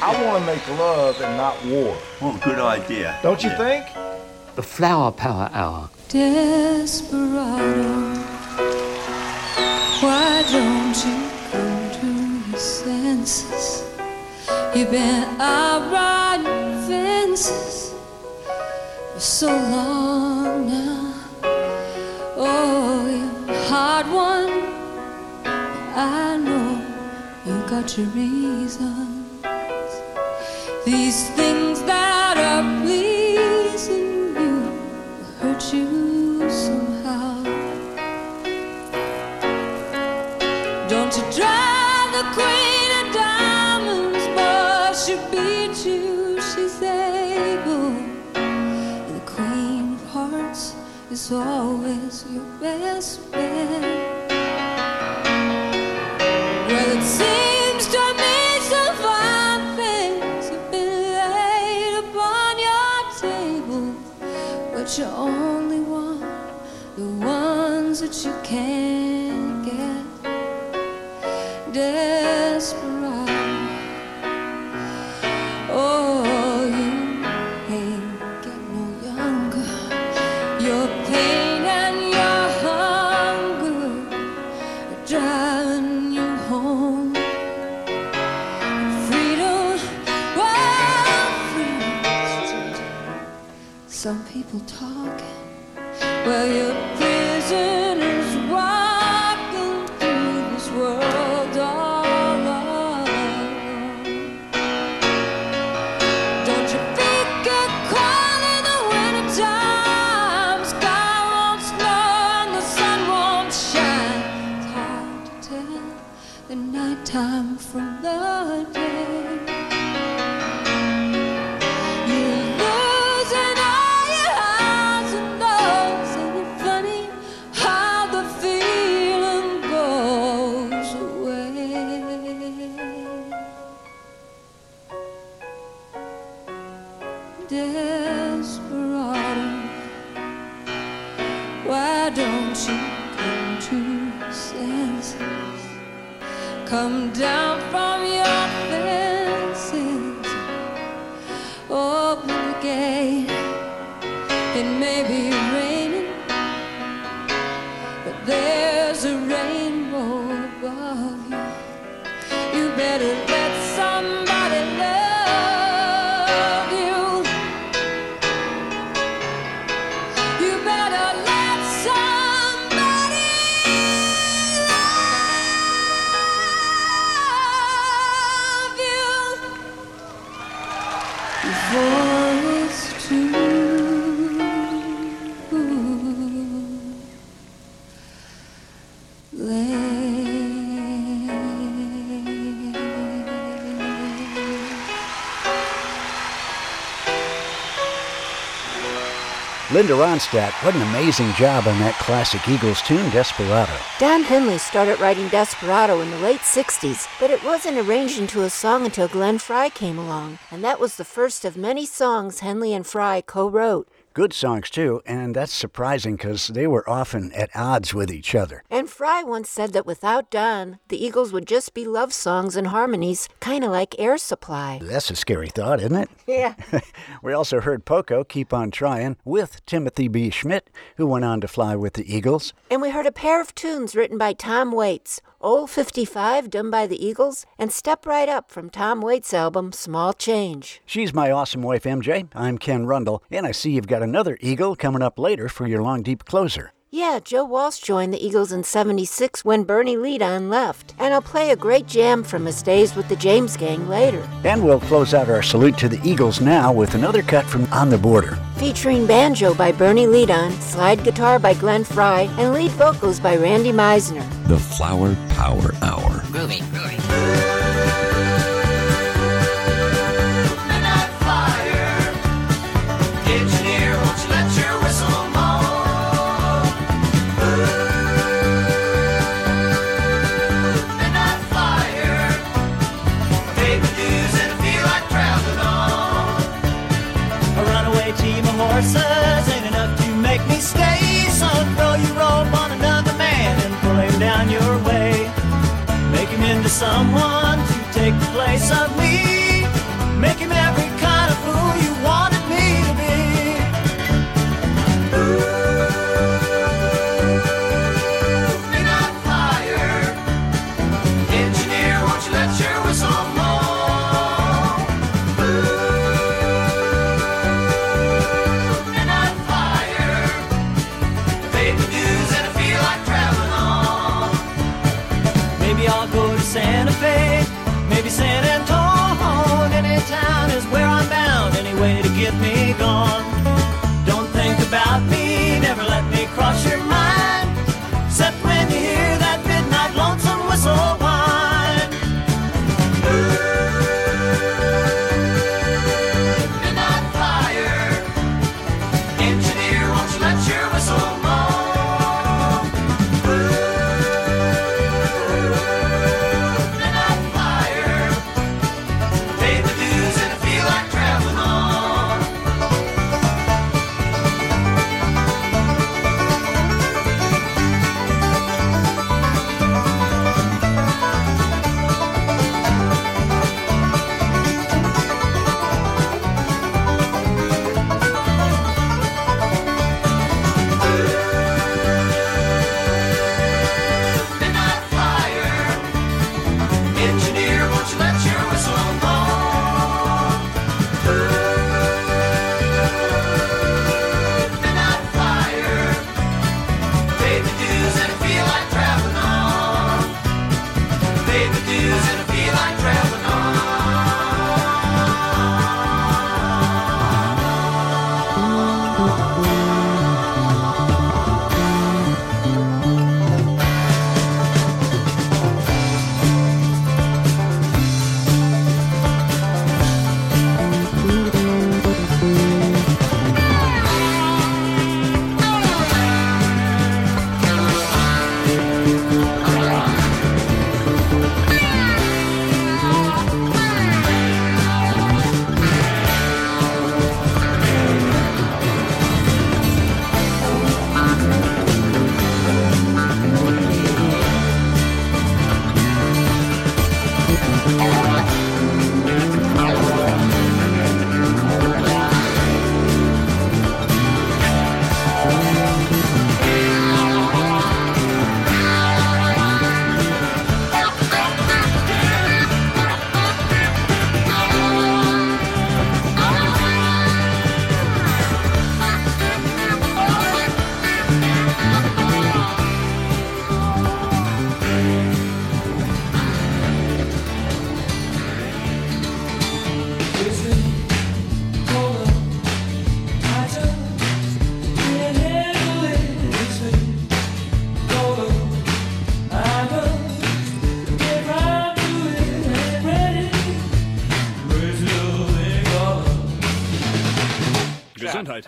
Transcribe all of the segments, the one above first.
I want to make love and not war. Well, good idea. Don't you think? The Flower Power Hour. Desperado, why don't you come to your senses? You've been out riding fences for so long now. Oh, you're a hard one. I know you got your reasons. These things that are pleasing you will hurt you somehow. Don't you drive the queen of diamonds, but she beat you, she's able. And the queen of hearts is always your best friend. Well, it seems to me some fine things have been laid upon your table, but you only want the ones that you can't get. Desperado, oh, you ain't getting no younger. Your pain and your hunger are driving you home. Freedom, well, freedom's some people talking. Well, you're prisoners walking through this world all alone. Don't you think you're cold in the wintertime? Sky won't snow and the sun won't shine. It's hard to tell the nighttime from the day. You're losing all your highs and lows, and it's funny how the feeling goes away. Desperado, why don't you come to your senses? Come down from your fences, open the gate. It may be raining, but there's a rainbow above you. You better let somebody love you. You better let somebody love you before it's too Linda Ronstadt, what an amazing job on that classic Eagles tune, Desperado. Don Henley started writing Desperado in the late 60s, but it wasn't arranged into a song until Glenn Frey came along, and that was the first of many songs Henley and Frey co-wrote. Good songs, too, and that's surprising because they were often at odds with each other. And Frey once said that without Don, the Eagles would just be love songs and harmonies, kind of like Air Supply. That's a scary thought, isn't it? Yeah. We also heard Poco, Keep on Trying, with Timothy B. Schmidt, who went on to fly with the Eagles. And we heard a pair of tunes written by Tom Waits, Old 55, done by the Eagles, and Step Right Up from Tom Waits' album, Small Change. She's my awesome wife, MJ. I'm Ken Rundle, and I see you've got another Eagle coming up later for your Long Deep closer. Yeah, Joe Walsh joined the Eagles in '76 when Bernie Leadon left, and I'll play a great jam from his days with the James Gang later. And we'll close out our salute to the Eagles now with another cut from On the Border. Featuring banjo by Bernie Leadon, slide guitar by Glenn Frey, and lead vocals by Randy Meisner. The Flower Power Hour. Groovy, groovy. Horses ain't enough to make me stay, so throw your rope on another man and pull him down your way. Make him into someone to take the place of me. Santa Fe, maybe San Antone. Any town is where I'm bound, any way to get me gone. Don't think about me, never let me cross your mind, except when you hear that midnight lonesome whistle whine. Midnight flyer, engineer, won't you let your whistle moan? Midnight flyer, pay the dues and I feel like traveling on. Midnight flyer, engineer, won't you let your whistle moan? Midnight flyer, pay the dues and I feel like traveling on. Pay the dues and I feel like traveling on. Gesundheit.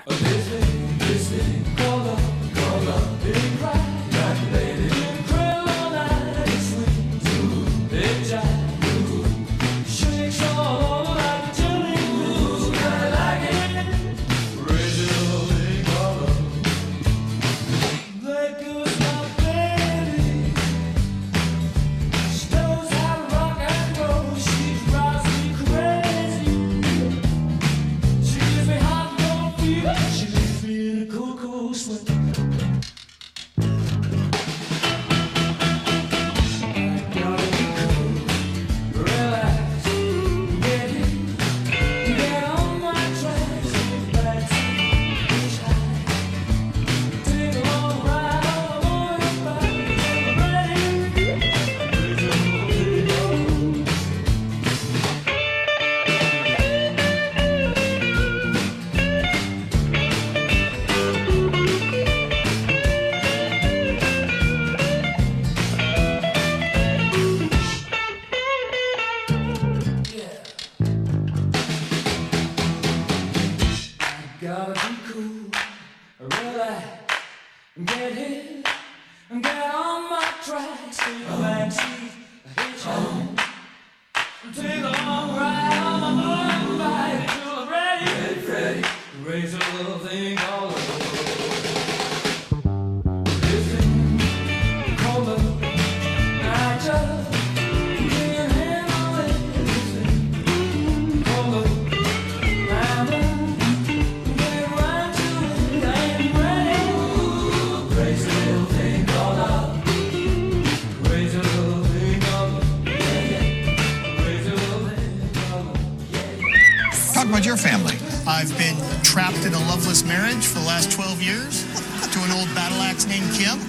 about your family? I've been trapped in a loveless marriage for the last 12 years to an old battle axe named Kim.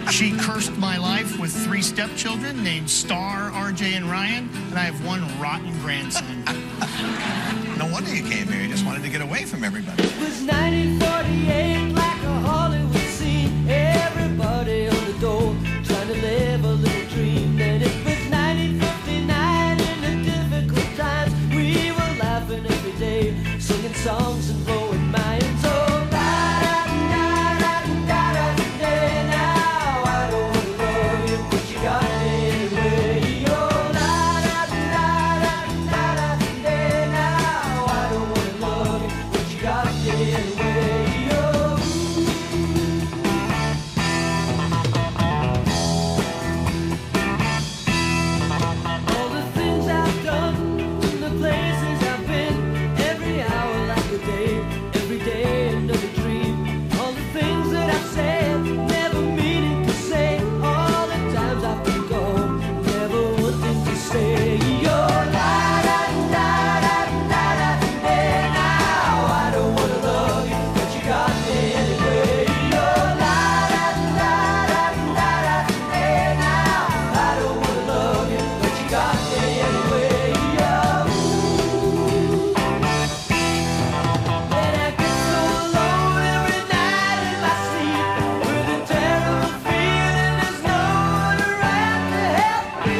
She cursed my life with 3 stepchildren named Star, RJ, and Ryan, and I have 1 rotten grandson. No wonder you came here. You just wanted to get away from everybody. It was 1948, like a Hollywood scene. Everybody on the door, trying to live a little dream. Then it was 1959, in the difficult times. We were laughing every day, singing songs and blowing minds. Oh, da-da-da-da-da-da, today now I don't want to love you, but you got me anyway. Oh, da-da-da-da-da-da, today now I don't want to love you, but you got me anyway. Oh. All the things I've done, and the places I've been, every hour like a day, every day another dream. All the things that I've said, never meaning to say, all the times I've been gone, never wanting to stay. You're la-da-da-da-da-da, today now I don't wanna love you, but you got me anyway. You're la-da-da-da-da-da, today now I don't wanna love you, but you got me anyway. And I get so alone every night in my sleep, with a terrible feeling there's no one around to help me.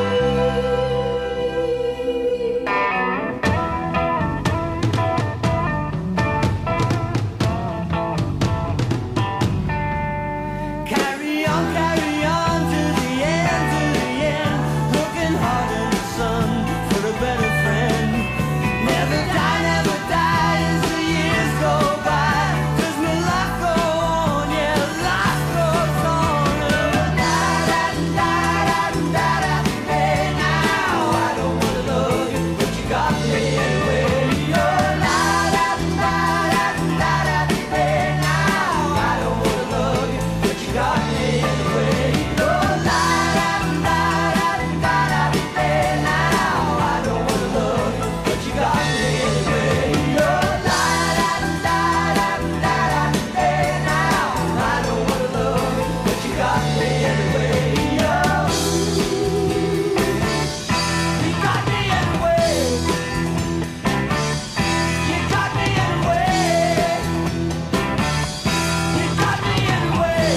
Carry on to the end, looking hard in the sun for a better friend. Never die as the years go by, 'cause my life go on, yeah, life goes on. Da-da-da-da-da-da, today now I don't wanna love you, but you got me anyway. You're la-da-da-da-da-da, today now I don't wanna love you, but you got me anyway. You're la-da-da-da-da-da, today now I don't wanna love you, but you got me anyway. You're la-da-da-da-da-da, today now I don't wanna love you, but you got me anyway. You got me anyway. You got me anyway. You got me anyway.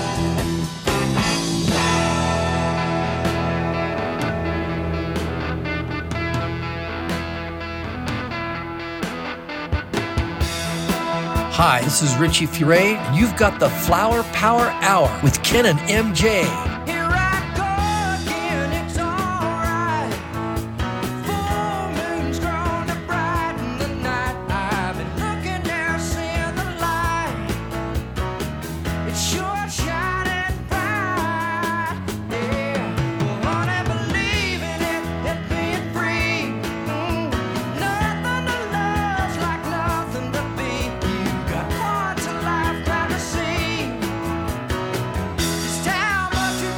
Hi, this is Richie Furay, and you've got the Flower Power Hour with Ken and MJ. Here I go again, it's alright. Full moon's grown to brighten the night. I've been looking down, seeing the light. It's sure shining bright. Yeah, well, honey, believe in it, being free. Nothing to love's like nothing to be. You got one to life, trying to see just how much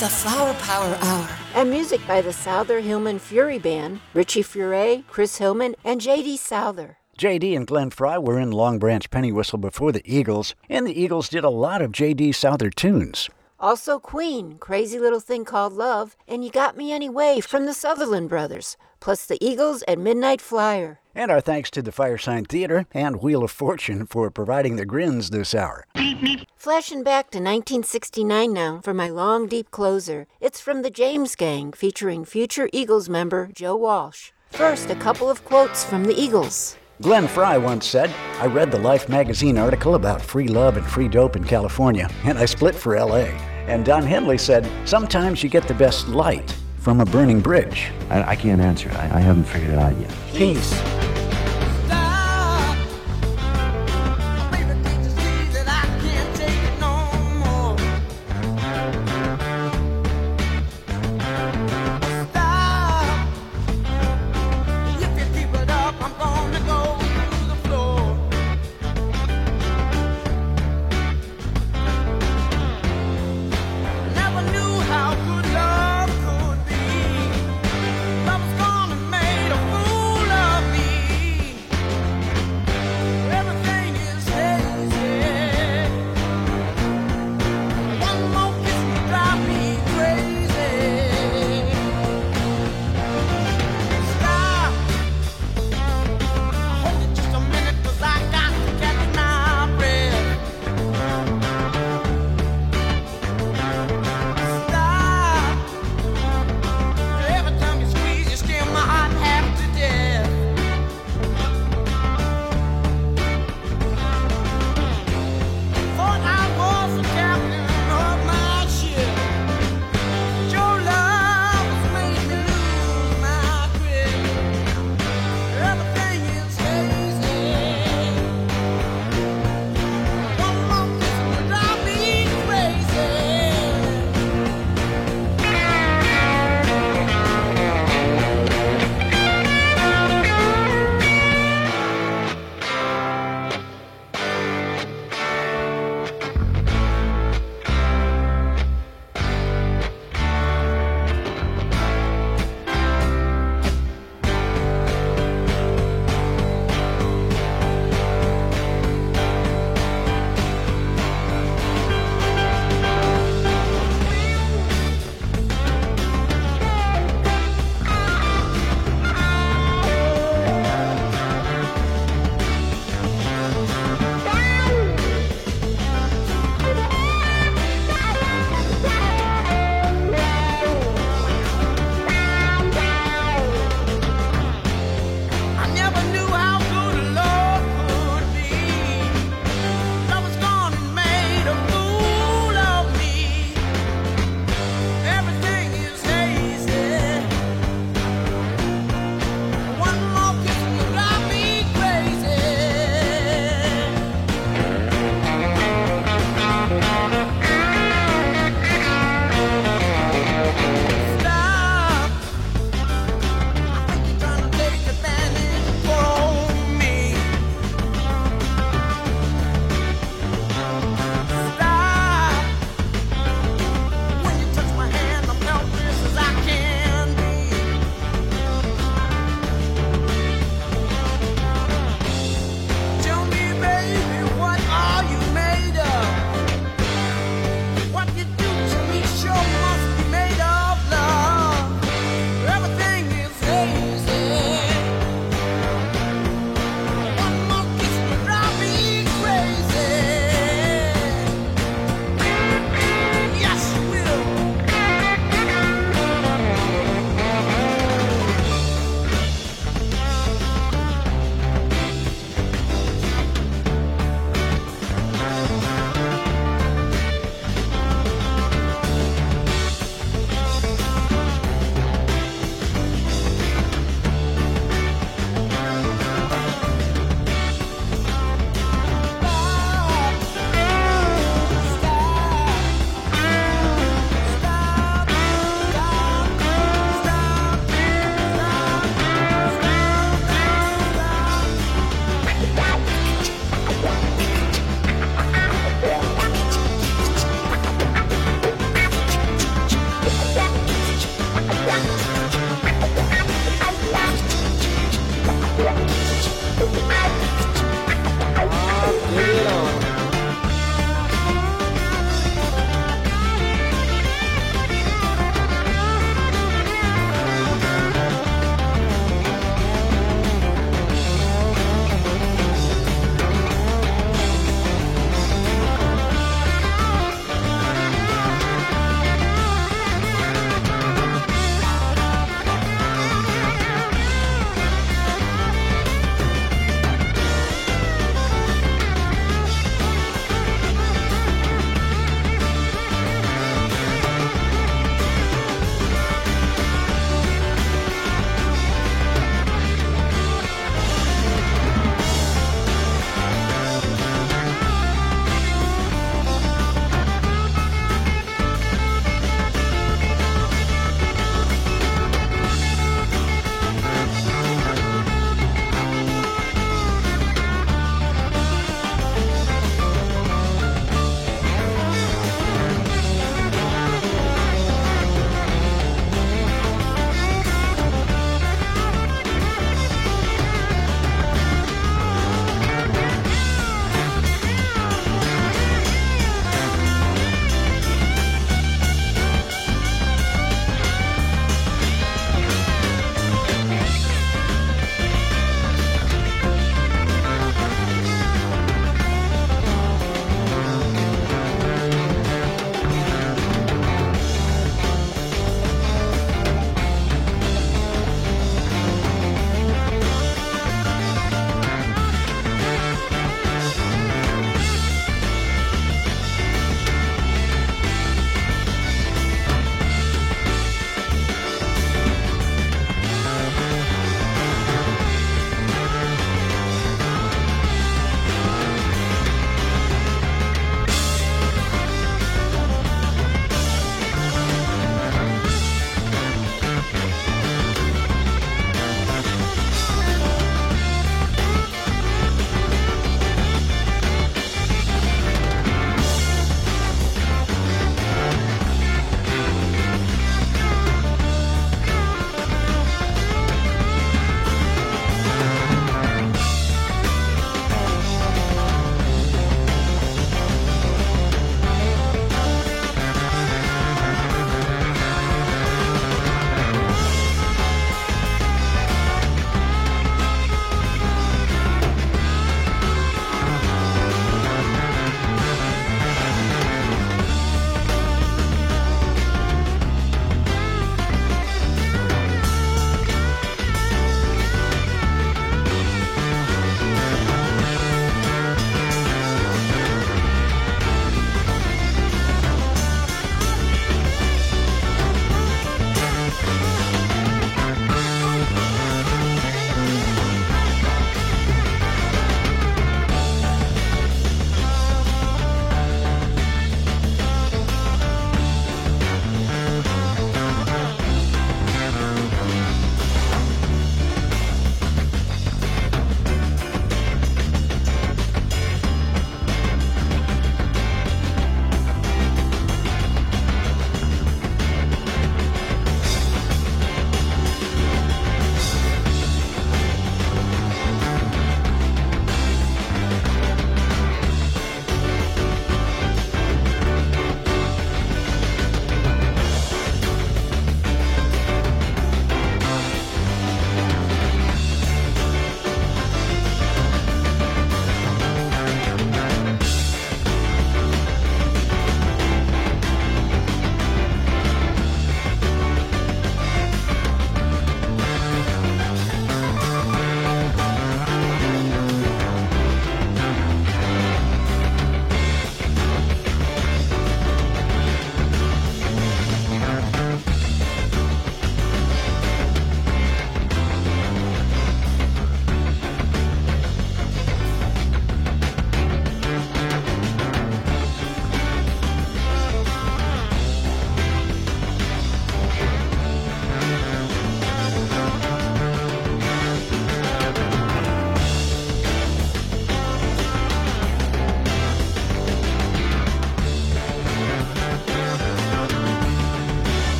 The Flower Power Hour. And music by the Souther Hillman Fury Band, Richie Furay, Chris Hillman, and J.D. Souther. J.D. and Glenn Frey were in Long Branch Pennywhistle before the Eagles, and the Eagles did a lot of J.D. Souther tunes. Also Queen, Crazy Little Thing Called Love, and You Got Me Anyway from the Sutherland Brothers, plus the Eagles and Midnight Flyer. And our thanks to the Firesign Theater and Wheel of Fortune for providing the grins this hour. Flashing back to 1969 now for my long, deep closer. It's from the James Gang, featuring future Eagles member Joe Walsh. First, a couple of quotes from the Eagles. Glenn Frey once said, I read the Life magazine article about free love and free dope in California, and I split for L.A. And Don Henley said, sometimes you get the best light from a burning bridge. I can't answer it. I haven't figured it out yet. Peace. Love was gonna make a fool of me.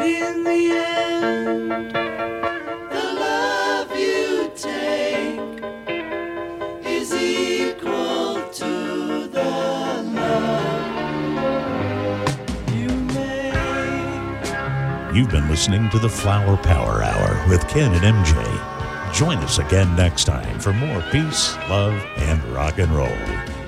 in the end, the love you take is equal to the love you make. You've been listening to the Flower Power Hour with Ken and MJ. Join us again next time for more peace, love, and rock and roll.